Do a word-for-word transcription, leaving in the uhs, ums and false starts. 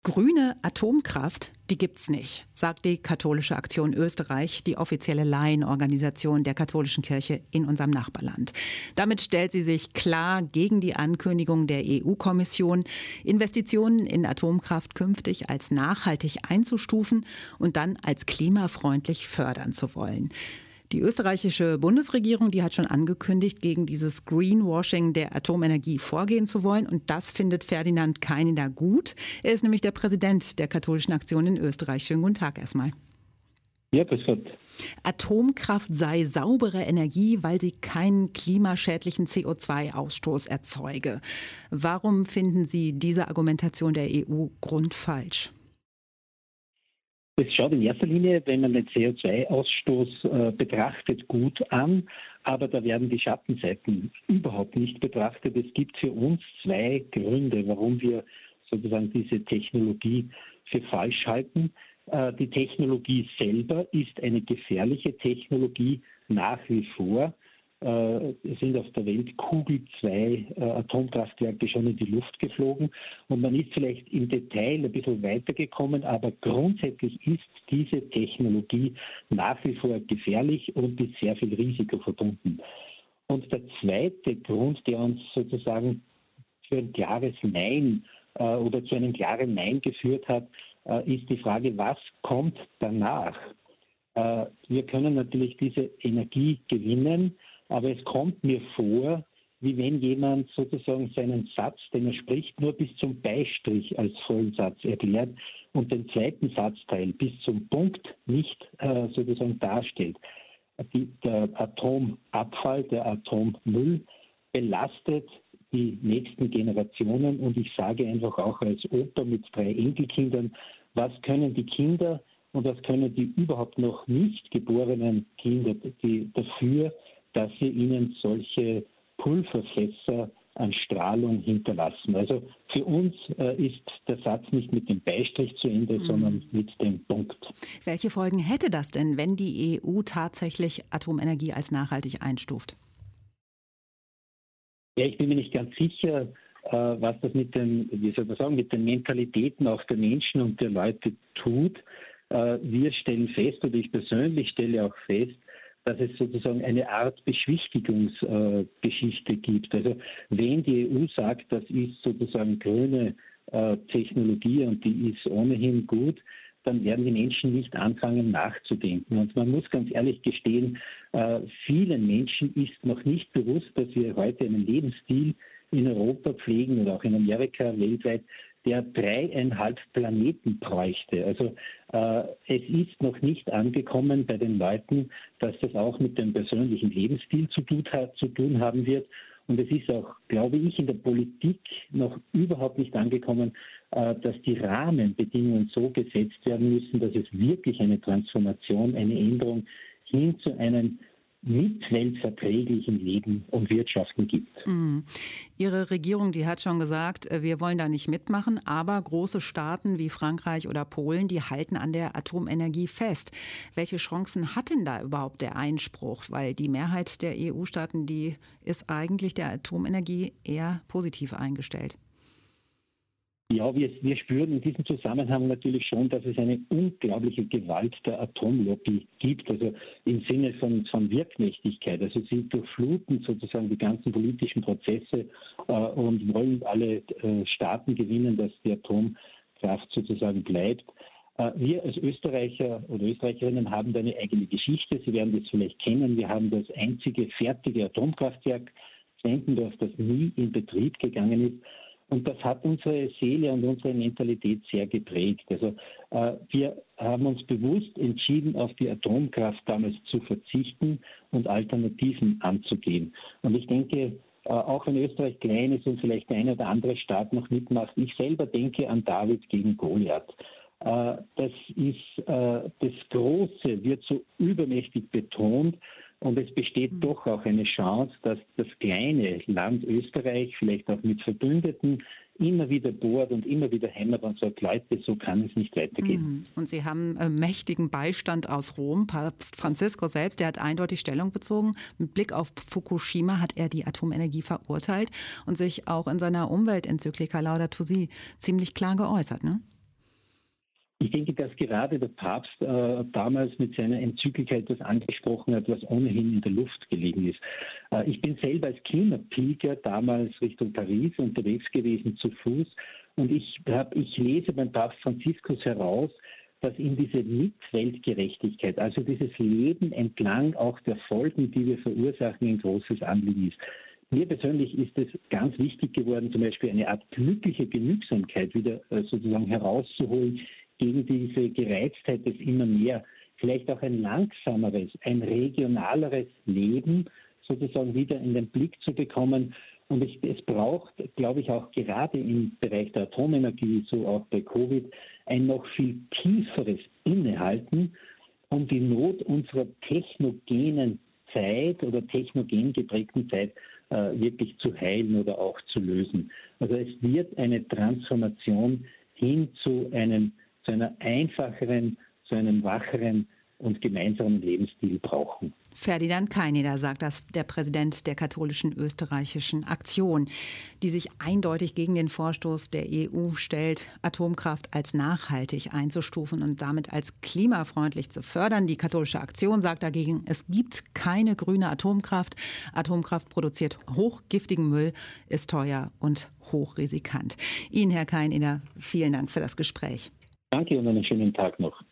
Grüne Atomkraft, die gibt's nicht, sagt die Katholische Aktion Österreich, die offizielle Laienorganisation der katholischen Kirche in unserem Nachbarland. Damit stellt sie sich klar gegen die Ankündigung der E U-Kommission, Investitionen in Atomkraft künftig als nachhaltig einzustufen und dann als klimafreundlich fördern zu wollen. Die österreichische Bundesregierung, die hat schon angekündigt, gegen dieses Greenwashing der Atomenergie vorgehen zu wollen. Und das findet Ferdinand Kaineder gut. Er ist nämlich der Präsident der Katholischen Aktion in Österreich. Schönen guten Tag erstmal. Ja, grüß Gott. Atomkraft sei saubere Energie, weil sie keinen klimaschädlichen C O zwei Ausstoß erzeuge. Warum finden Sie diese Argumentation der E U grundfalsch? Es schaut in erster Linie, wenn man den C O zwei Ausstoß äh, betrachtet, gut an, aber da werden die Schattenseiten überhaupt nicht betrachtet. Es gibt für uns zwei Gründe, warum wir sozusagen diese Technologie für falsch halten. Äh, die Technologie selber ist eine gefährliche Technologie nach wie vor. Es sind auf der Welt Kugel zwei äh, Atomkraftwerke schon in die Luft geflogen und man ist vielleicht im Detail ein bisschen weitergekommen, aber grundsätzlich ist diese Technologie nach wie vor gefährlich und mit sehr viel Risiko verbunden. Und der zweite Grund, der uns sozusagen für ein klares Nein äh, oder zu einem klaren Nein geführt hat, äh, ist die Frage, was kommt danach? Äh, wir können natürlich diese Energie gewinnen, aber es kommt mir vor, wie wenn jemand sozusagen seinen Satz, den er spricht, nur bis zum Beistrich als vollen Satz erklärt und den zweiten Satzteil bis zum Punkt nicht äh, sozusagen darstellt. Die, der Atomabfall, der Atommüll belastet die nächsten Generationen und ich sage einfach auch als Opa mit drei Enkelkindern, was können die Kinder und was können die überhaupt noch nicht geborenen Kinder die dafür, dass wir ihnen solche Pulverfässer an Strahlung hinterlassen. Also für uns äh, ist der Satz nicht mit dem Beistrich zu Ende, mhm. sondern mit dem Punkt. Welche Folgen hätte das denn, wenn die E U tatsächlich Atomenergie als nachhaltig einstuft? Ja, ich bin mir nicht ganz sicher, äh, was das mit den, wie soll man sagen, mit den Mentalitäten auch der Menschen und der Leute tut. Äh, wir stellen fest, oder ich persönlich stelle auch fest, dass es sozusagen eine Art Beschwichtigungsgeschichte äh, gibt. Also wenn die E U sagt, das ist sozusagen grüne äh, Technologie und die ist ohnehin gut, dann werden die Menschen nicht anfangen nachzudenken. Und man muss ganz ehrlich gestehen, äh, vielen Menschen ist noch nicht bewusst, dass wir heute einen Lebensstil in Europa pflegen oder auch in Amerika weltweit, der dreieinhalb Planeten bräuchte. Also äh, es ist noch nicht angekommen bei den Leuten, dass das auch mit dem persönlichen Lebensstil zu tun, hat, zu tun haben wird. Und es ist auch, glaube ich, in der Politik noch überhaupt nicht angekommen, äh, dass die Rahmenbedingungen so gesetzt werden müssen, dass es wirklich eine Transformation, eine Änderung hin zu einem mitweltverträglichen Leben und Wirtschaften gibt. Mhm. Ihre Regierung, die hat schon gesagt, wir wollen da nicht mitmachen, aber große Staaten wie Frankreich oder Polen, die halten an der Atomenergie fest. Welche Chancen hat denn da überhaupt der Einspruch? Weil die Mehrheit der E U-Staaten, die ist eigentlich der Atomenergie eher positiv eingestellt. Ja, wir, wir spüren in diesem Zusammenhang natürlich schon, dass es eine unglaubliche Gewalt der Atomlobby gibt, also im Sinne von, von Wirkmächtigkeit. Also sie durchfluten sozusagen die ganzen politischen Prozesse äh, und wollen alle äh, Staaten gewinnen, dass die Atomkraft sozusagen bleibt. Äh, wir als Österreicher oder Österreicherinnen haben da eine eigene Geschichte. Sie werden das vielleicht kennen. Wir haben das einzige fertige Atomkraftwerk Zwentendorf, das nie in Betrieb gegangen ist. Und das hat unsere Seele und unsere Mentalität sehr geprägt. Also äh, wir haben uns bewusst entschieden, auf die Atomkraft damals zu verzichten und Alternativen anzugehen. Und ich denke, äh, auch wenn Österreich klein ist und vielleicht der eine oder andere Staat noch mitmacht, ich selber denke an David gegen Goliath. Äh, das ist, äh, das Große wird so übermächtig betont. Und es besteht doch auch eine Chance, dass das kleine Land Österreich, vielleicht auch mit Verbündeten, immer wieder bohrt und immer wieder hämmert und sagt, Leute, so kann es nicht weitergehen. Und Sie haben äh, mächtigen Beistand aus Rom. Papst Franziskus selbst, der hat eindeutig Stellung bezogen. Mit Blick auf Fukushima hat er die Atomenergie verurteilt und sich auch in seiner Umweltenzyklika Laudato Si ziemlich klar geäußert, ne? Ich denke, dass gerade der Papst äh, damals mit seiner Enzyklika etwas angesprochen hat, was ohnehin in der Luft gelegen ist. Äh, ich bin selber als Klimapilger damals Richtung Paris unterwegs gewesen zu Fuß und ich, hab, ich lese beim Papst Franziskus heraus, dass ihm diese Mitweltgerechtigkeit, also dieses Leben entlang auch der Folgen, die wir verursachen, ein großes Anliegen ist. Mir persönlich ist es ganz wichtig geworden, zum Beispiel eine Art glückliche Genügsamkeit wieder äh, sozusagen herauszuholen, gegen diese Gereiztheit des immer mehr, vielleicht auch ein langsameres, ein regionaleres Leben sozusagen wieder in den Blick zu bekommen. Und es, es braucht, glaube ich, auch gerade im Bereich der Atomenergie, so auch bei Covid, ein noch viel tieferes Innehalten, um die Not unserer technogenen Zeit oder technogen geprägten Zeit äh, wirklich zu heilen oder auch zu lösen. Also es wird eine Transformation hin zu einem zu einer einfacheren, zu einem wacheren und gemeinsamen Lebensstil brauchen. Ferdinand Keineder sagt das, der Präsident der katholischen österreichischen Aktion, die sich eindeutig gegen den Vorstoß der E U stellt, Atomkraft als nachhaltig einzustufen und damit als klimafreundlich zu fördern. Die katholische Aktion sagt dagegen, es gibt keine grüne Atomkraft. Atomkraft produziert hochgiftigen Müll, ist teuer und hochriskant. Ihnen, Herr Keineder, vielen Dank für das Gespräch. Danke und einen schönen Tag noch.